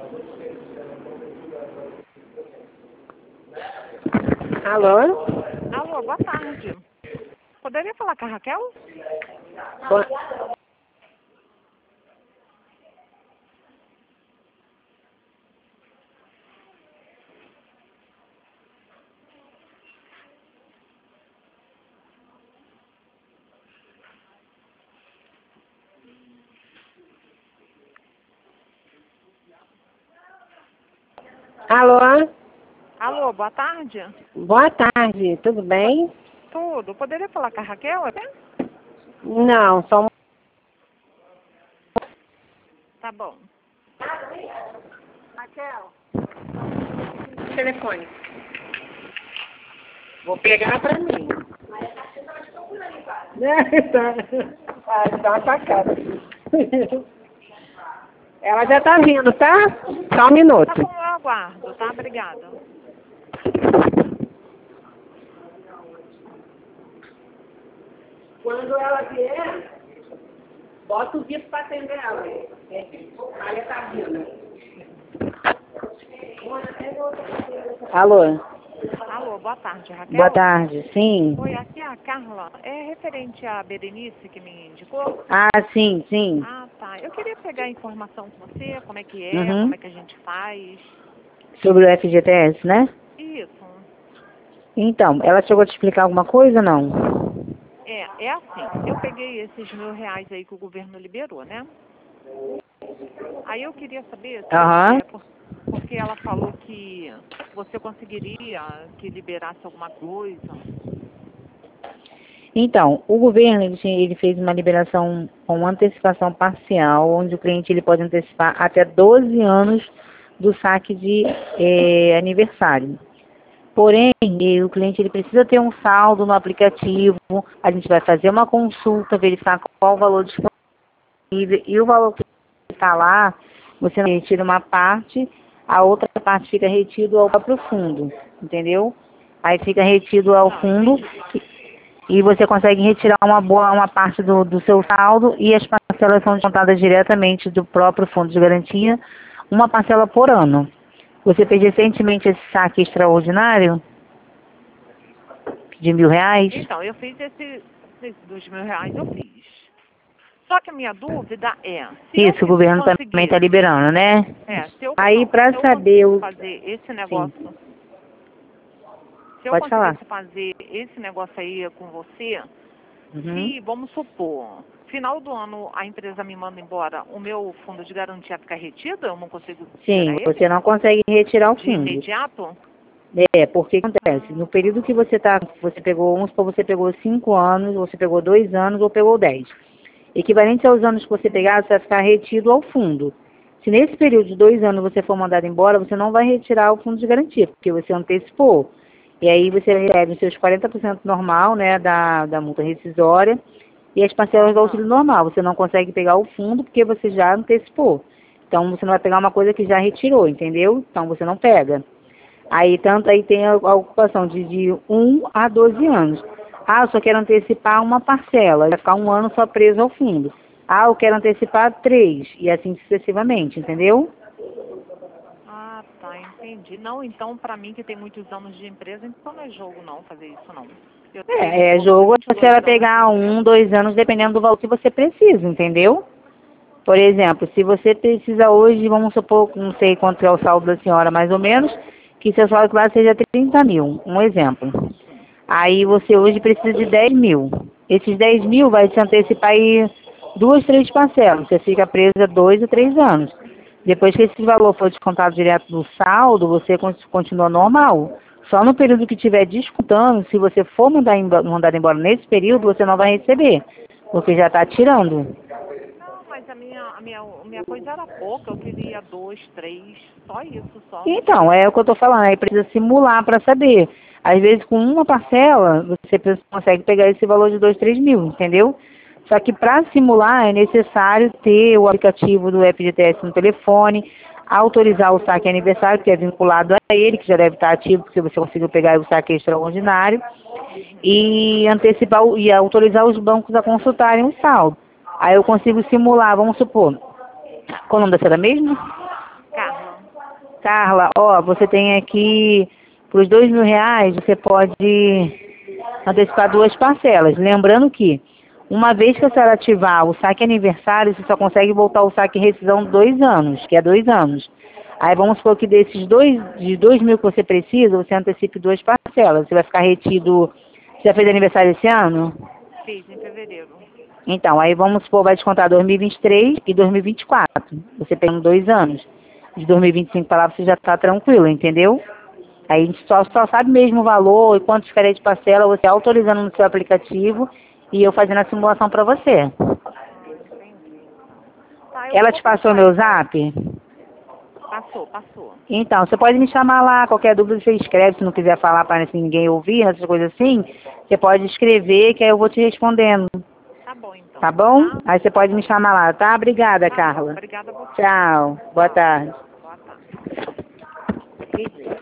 Alô? Alô, boa tarde. Poderia falar com a Raquel? Boa- Alô? Alô, boa tarde. Boa tarde, tudo bem? Tudo. Poderia falar com a Raquel? Não, só um Tá bom. telefone. Vou pegar pra mim. Tá atacada. Ela já tá vindo, tá? Só um Tá minuto. bom, eu aguardo, tá? Obrigada. Quando ela vier, bota o bico pra atender ela. Aí tá vindo. Alô? Alô, boa tarde, Raquel. Boa tarde, sim. Oi, aqui é a Carla. É referente à Berenice que me indicou? Ah, sim, sim. Ah, tá. Eu queria pegar informação com você, como é que Uhum. como é que a gente faz. Sobre o FGTS, né? Isso. Então, ela chegou a te explicar alguma coisa ou não? É assim, eu peguei esses R$ 1.000 aí que o governo liberou, né? Aí eu queria saber se, Aham. porque ela falou que você conseguiria que liberasse alguma coisa. Então, o governo ele fez uma liberação com antecipação parcial, onde o cliente ele pode antecipar até 12 anos do saque de aniversário. Porém, o cliente ele precisa ter um saldo no aplicativo, a gente vai fazer uma consulta, verificar qual o valor disponível e o valor que está lá, você retira uma parte, a outra parte fica retido ao próprio fundo, entendeu? Aí fica retido ao Não, fundo entendi. e você consegue retirar uma parte do seu saldo e as parcelas são descontadas diretamente do próprio fundo de garantia, uma parcela por ano. Você fez recentemente esse saque extraordinário de R$ 1.000? Então, eu fiz esse R$ 2.000, eu fiz. Só que a minha dúvida é, se eu Isso, o governo também está conseguisse, liberando, né? se eu, Aí, não, para se eu saber conseguisse o... fazer esse Sim, negócio, se eu pode falar. conseguisse fazer esse negócio aí com você, Uhum. se, vamos supor, final do ano a empresa me manda embora, o meu fundo de garantia fica retido, eu não consigo Sim, tirar ele você não consegue retirar o de fundo. imediato? Porque acontece, no período que você pegou, vamos supor, você pegou 5 anos, você pegou 2 anos ou pegou 10. Equivalente aos anos que você pegar, você vai ficar retido ao fundo. Se nesse período de 2 anos você for mandado embora, você não vai retirar o fundo de garantia, porque você antecipou. E aí você recebe os seus 40% normal, né, da multa rescisória e as parcelas do auxílio Aham. normal. Você não consegue pegar o fundo porque você já antecipou. Então você não vai pegar uma coisa que já retirou, entendeu? Então você não pega. Aí tanto aí tem a ocupação de 1 a 12 anos. Ah, eu só quero antecipar uma parcela, vai ficar um ano só preso ao fundo. Ah, eu quero antecipar 3, e assim sucessivamente, entendeu? Ah, tá, entendi. Não, então, pra mim que tem muitos anos de empresa, então não é jogo não fazer isso não. Eu tenho É jogo você 22 vai anos de pegar empresa. 1, 2 anos, dependendo do valor que você precisa, entendeu? Por exemplo, se você precisa hoje, vamos supor, não sei quanto é o saldo da senhora mais ou menos, que seu salário lá seja 30 mil, um exemplo. Aí você hoje precisa de 10 mil. Esses 10 mil vai te antecipar aí 2, 3 parcelas. Você fica presa 2 a 3 anos. Depois que esse valor for descontado direto do saldo, você continua normal. Só no período que estiver descontando, se você for mandado embora nesse período, você não vai receber, porque já está tirando. Não, mas a minha coisa era pouca, eu queria 2, 3, só isso, só. Então, é o que eu estou falando, aí precisa simular para saber. Às vezes, com uma parcela, você consegue pegar esse valor de 2, 3 mil, entendeu? Só que para simular é necessário ter o aplicativo do FGTS no telefone, autorizar o saque aniversário, que é vinculado a ele, que já deve estar ativo, porque você conseguiu pegar o saque extraordinário, e antecipar e autorizar os bancos a consultarem o saldo. Aí eu consigo simular, vamos supor, qual o nome da senhora mesmo? Carla. Carla, ó, você tem aqui, para os R$ 2.000, você pode antecipar 2 parcelas. Lembrando que, uma vez que a senhora ativar o saque aniversário, você só consegue voltar o saque em rescisão 2 anos, que é 2 anos. Aí vamos supor que desses de 2.000 que você precisa, você antecipe 2 parcelas. Você vai ficar retido. Você já fez aniversário esse ano? Fiz em fevereiro. Então, aí vamos supor, vai descontar 2023 e 2024. Você pegando 2 anos. De 2025 para lá você já está tranquilo, entendeu? Aí a gente só sabe mesmo o valor e quanto ficaria de parcela, você autorizando no seu aplicativo e eu fazendo a simulação para você. Entendi. Tá, eu Ela vou te passou pensar meu então. zap? Passou. Então, você pode me chamar lá, qualquer dúvida você escreve, se não quiser falar para ninguém ouvir, essas coisas assim, você pode escrever que aí eu vou te respondendo, Tá bom então. tá bom? Tá? Aí você Tá pode me bom. chamar lá, tá? Obrigada, Tá bom. Carla. Obrigada a você. Tchau, boa Tchau. tarde. Boa tarde.